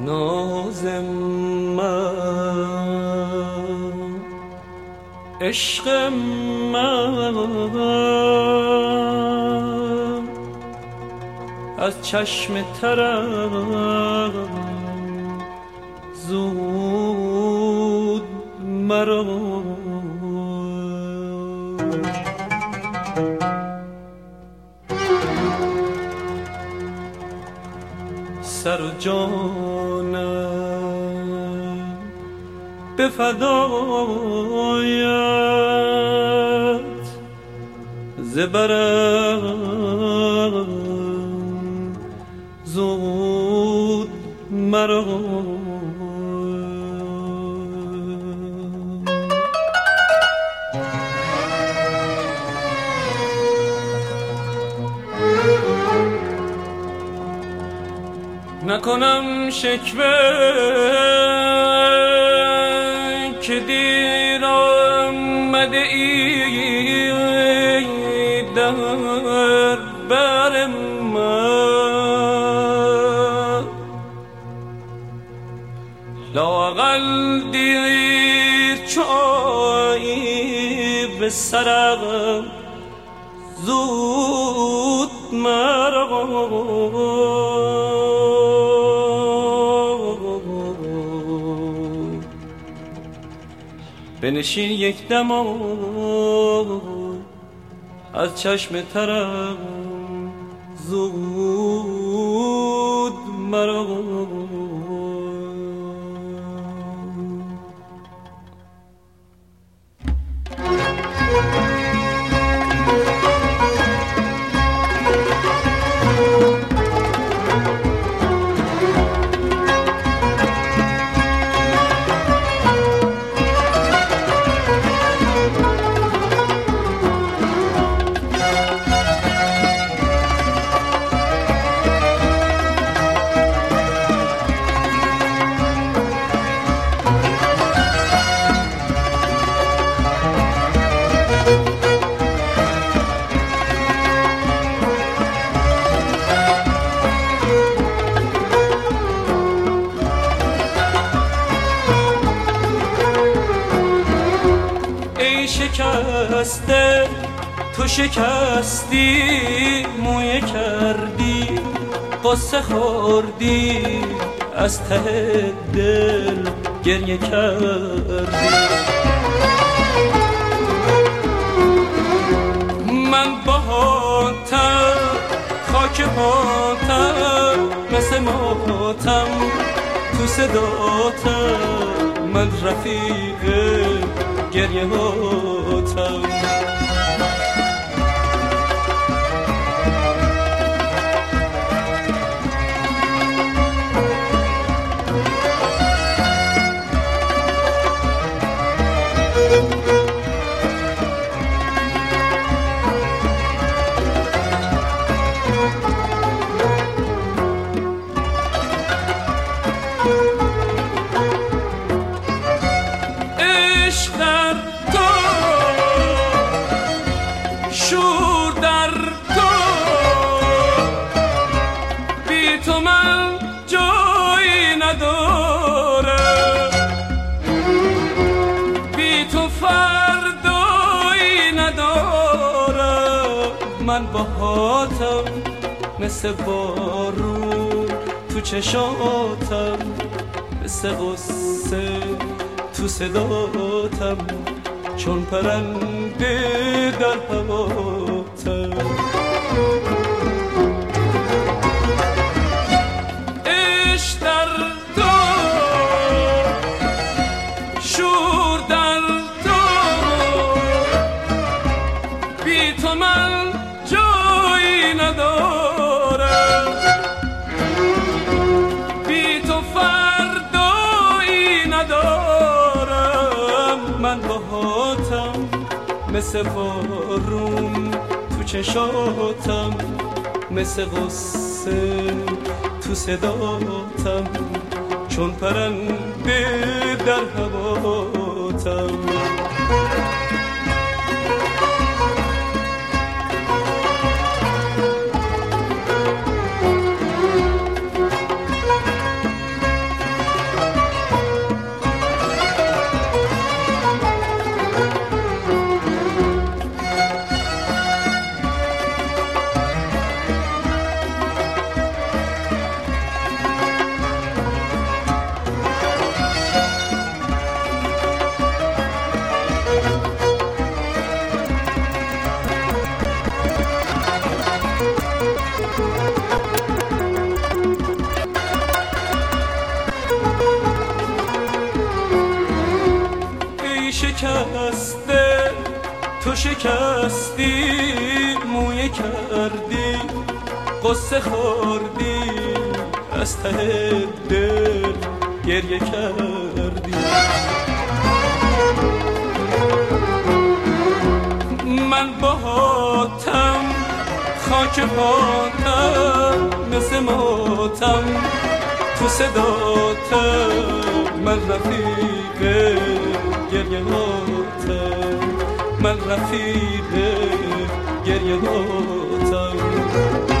ناز من، عشق من از چشم ترم زود مرا. سر و جانم به فدایت، ز برم زود مرا. نکنم شکوه که دیر آمده ای در بر من، لااقل دیر چایی به سرم زود مرا. بنشین یک دم از چشم ترم زود مرا. شکسته تو شکستی، مویه کردی قصه خوردی، از ته دل گریه کردی. من باهاتم خاک پاتم، مثل ماتم تو صداتم، من رفیق گریه هاتم. من باهاتم مثل بارون تو چشاتم، مثل غصه تو صداتم، چون پرنده در هواتم. عشق در تو، شور در تو، بی تو من جایی ندارم، بی تو فردایی ندارم. من باهاتم مثل بارون تو چشاتم، مثل غصه تو صداتم، چون پرنده در هواتم. شکستی مویه کردی قصه خوردی از ته دل گریه کردی من باهاتم خاک پاتم مثل ماتم تو صداتم من رفیق گریه هاتم من رفیق گریه هاتم